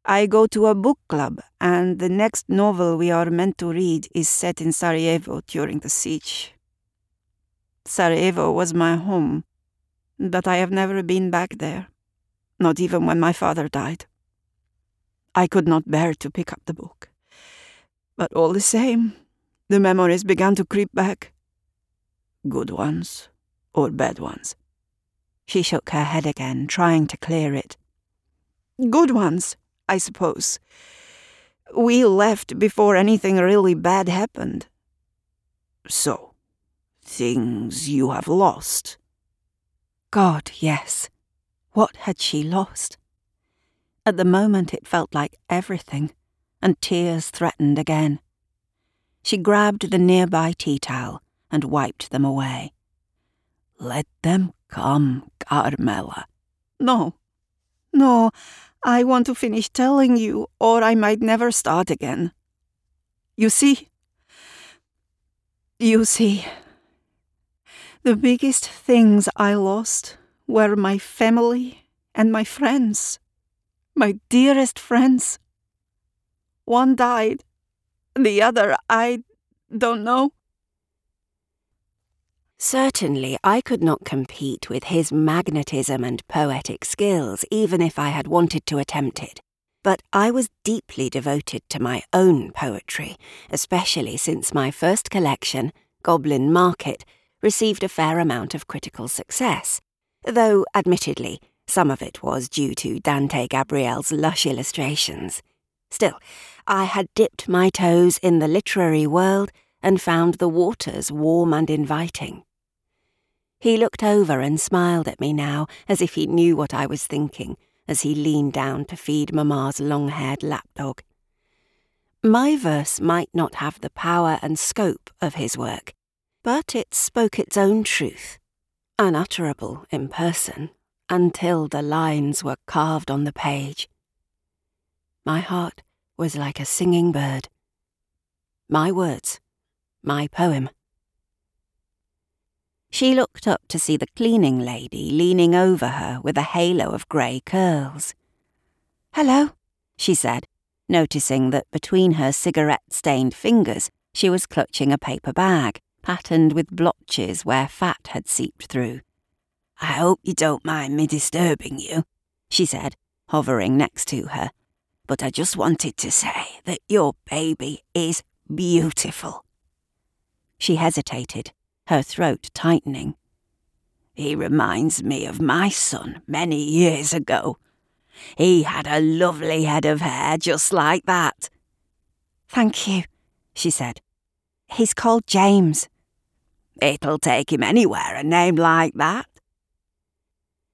I go to a book club, and the next novel we are meant to read is set in Sarajevo during the siege. Sarajevo was my home, but I have never been back there, not even when my father died. I could not bear to pick up the book. But all the same, the memories began to creep back. Good ones, or bad ones. She shook her head again, trying to clear it. Good ones, I suppose. We left before anything really bad happened. So, things you have lost? God, yes. What had she lost? At the moment it felt like everything, and tears threatened again. She grabbed the nearby tea towel and wiped them away. Let them come, Carmela. No, I want to finish telling you, or I might never start again. You see, the biggest things I lost were my family and my friends, my dearest friends. One died, the other, I don't know. Certainly, I could not compete with his magnetism and poetic skills, even if I had wanted to attempt it. But I was deeply devoted to my own poetry, especially since my first collection, Goblin Market, received a fair amount of critical success, though, admittedly, some of it was due to Dante Gabriel's lush illustrations. Still, I had dipped my toes in the literary world and found the waters warm and inviting. He looked over and smiled at me now, as if he knew what I was thinking, as he leaned down to feed Mamma's long-haired lapdog. My verse might not have the power and scope of his work, but it spoke its own truth, unutterable in person, until the lines were carved on the page. My heart was like a singing bird. My words, my poem. She looked up to see the cleaning lady leaning over her with a halo of grey curls. "Hello," she said, noticing that between her cigarette-stained fingers she was clutching a paper bag, patterned with blotches where fat had seeped through. "I hope you don't mind me disturbing you," she said, hovering next to her. "But I just wanted to say that your baby is beautiful." She hesitated, her throat tightening. "He reminds me of my son many years ago. He had a lovely head of hair just like that." "Thank you," she said. "He's called James." "It'll take him anywhere, a name like that.